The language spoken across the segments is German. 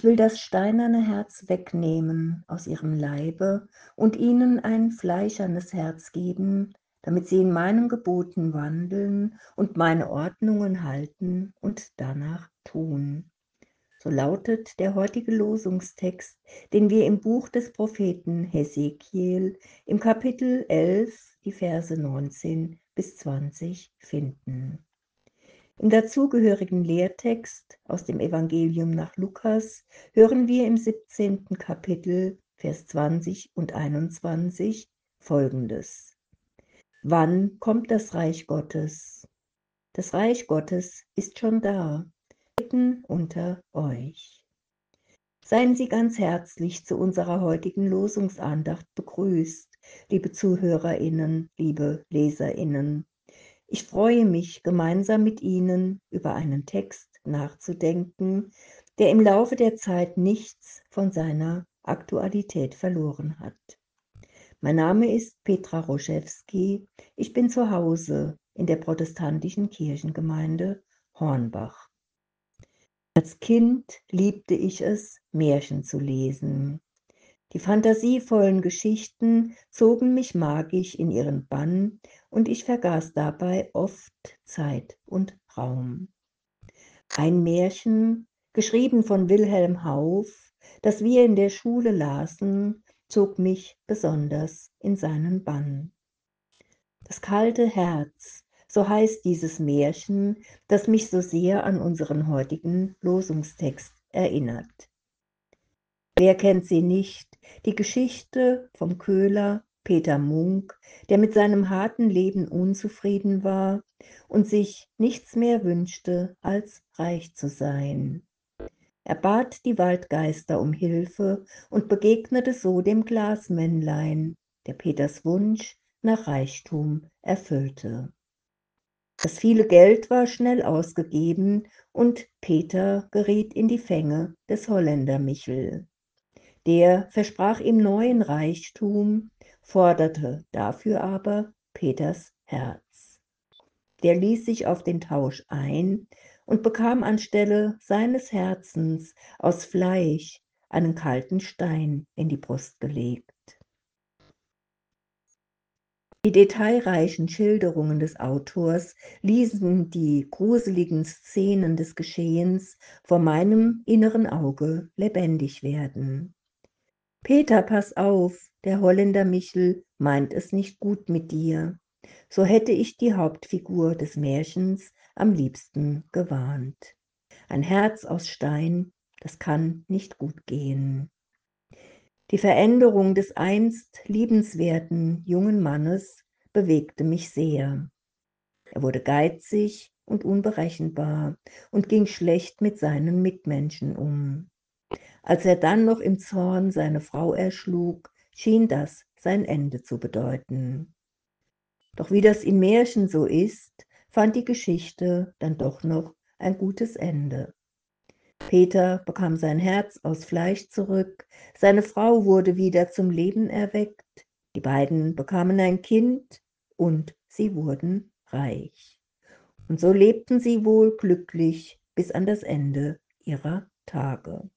will das steinerne Herz wegnehmen aus ihrem Leibe und ihnen ein fleischernes Herz geben, damit sie in meinen Geboten wandeln und meine Ordnungen halten und danach tun. So lautet der heutige Losungstext, den wir im Buch des Propheten Hesekiel im Kapitel 11, die Verse 19 bis 20 finden. Im dazugehörigen Lehrtext aus dem Evangelium nach Lukas hören wir im 17. Kapitel, Vers 20 und 21 Folgendes: Wann kommt das Reich Gottes? Das Reich Gottes ist schon da, mitten unter euch. Seien Sie ganz herzlich zu unserer heutigen Losungsandacht begrüßt, liebe ZuhörerInnen, liebe LeserInnen. Ich freue mich, gemeinsam mit Ihnen über einen Text nachzudenken, der im Laufe der Zeit nichts von seiner Aktualität verloren hat. Mein Name ist Petra Roschewski. Ich bin zu Hause in der protestantischen Kirchengemeinde Hornbach. Als Kind liebte ich es, Märchen zu lesen. Die fantasievollen Geschichten zogen mich magisch in ihren Bann und ich vergaß dabei oft Zeit und Raum. Ein Märchen, geschrieben von Wilhelm Hauff, das wir in der Schule lasen, zog mich besonders in seinen Bann. Das kalte Herz, so heißt dieses Märchen, das mich so sehr an unseren heutigen Losungstext erinnert. Wer kennt sie nicht? Die Geschichte vom Köhler Peter Munk, der mit seinem harten Leben unzufrieden war und sich nichts mehr wünschte, als reich zu sein. Er bat die Waldgeister um Hilfe und begegnete so dem Glasmännlein, der Peters Wunsch nach Reichtum erfüllte. Das viele Geld war schnell ausgegeben und Peter geriet in die Fänge des Holländer Michel. Der versprach ihm neuen Reichtum, forderte dafür aber Peters Herz. Der ließ sich auf den Tausch ein und bekam anstelle seines Herzens aus Fleisch einen kalten Stein in die Brust gelegt. Die detailreichen Schilderungen des Autors ließen die gruseligen Szenen des Geschehens vor meinem inneren Auge lebendig werden. Peter, pass auf, der Holländer Michel meint es nicht gut mit dir. So hätte ich die Hauptfigur des Märchens am liebsten gewarnt. Ein Herz aus Stein, das kann nicht gut gehen. Die Veränderung des einst liebenswerten jungen Mannes bewegte mich sehr. Er wurde geizig und unberechenbar und ging schlecht mit seinen Mitmenschen um. Als er dann noch im Zorn seine Frau erschlug, schien das sein Ende zu bedeuten. Doch wie das im Märchen so ist, fand die Geschichte dann doch noch ein gutes Ende. Peter bekam sein Herz aus Fleisch zurück, seine Frau wurde wieder zum Leben erweckt, die beiden bekamen ein Kind und sie wurden reich. Und so lebten sie wohl glücklich bis an das Ende ihrer Tage.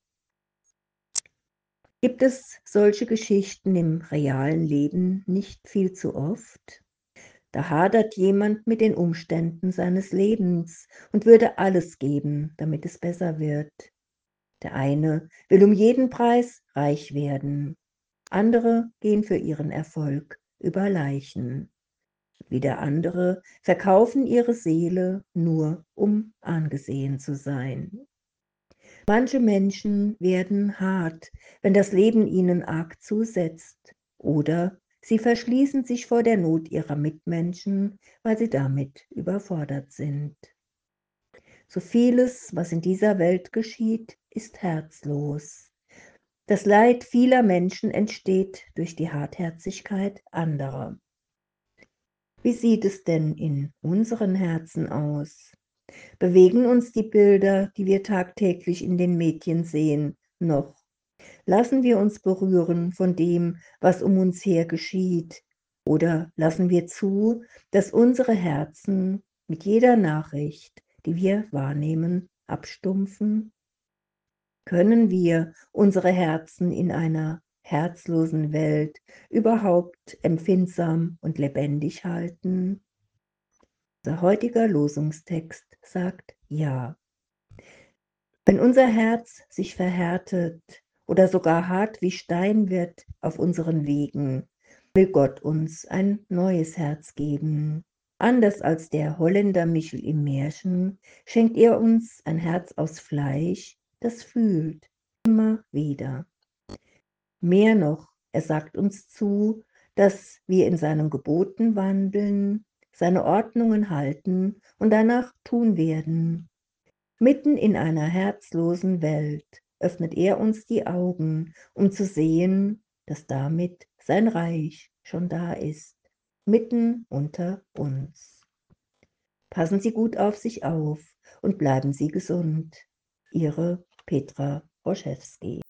Gibt es solche Geschichten im realen Leben nicht viel zu oft? Da hadert jemand mit den Umständen seines Lebens und würde alles geben, damit es besser wird. Der eine will um jeden Preis reich werden, andere gehen für ihren Erfolg über Leichen. Wieder andere verkaufen ihre Seele nur, um angesehen zu sein. Manche Menschen werden hart, wenn das Leben ihnen arg zusetzt, oder sie verschließen sich vor der Not ihrer Mitmenschen, weil sie damit überfordert sind. So vieles, was in dieser Welt geschieht, ist herzlos. Das Leid vieler Menschen entsteht durch die Hartherzigkeit anderer. Wie sieht es denn in unseren Herzen aus? Bewegen uns die Bilder, die wir tagtäglich in den Medien sehen, noch? Lassen wir uns berühren von dem, was um uns her geschieht? Oder lassen wir zu, dass unsere Herzen mit jeder Nachricht, die wir wahrnehmen, abstumpfen? Können wir unsere Herzen in einer herzlosen Welt überhaupt empfindsam und lebendig halten? Unser heutiger Losungstext sagt ja. Wenn unser Herz sich verhärtet oder sogar hart wie Stein wird auf unseren Wegen, will Gott uns ein neues Herz geben. Anders als der Holländer Michel im Märchen schenkt er uns ein Herz aus Fleisch, das fühlt, immer wieder. Mehr noch, er sagt uns zu, dass wir in seinen Geboten wandeln, seine Ordnungen halten und danach tun werden. Mitten in einer herzlosen Welt öffnet er uns die Augen, um zu sehen, dass damit sein Reich schon da ist, mitten unter uns. Passen Sie gut auf sich auf und bleiben Sie gesund. Ihre Petra Roschewski.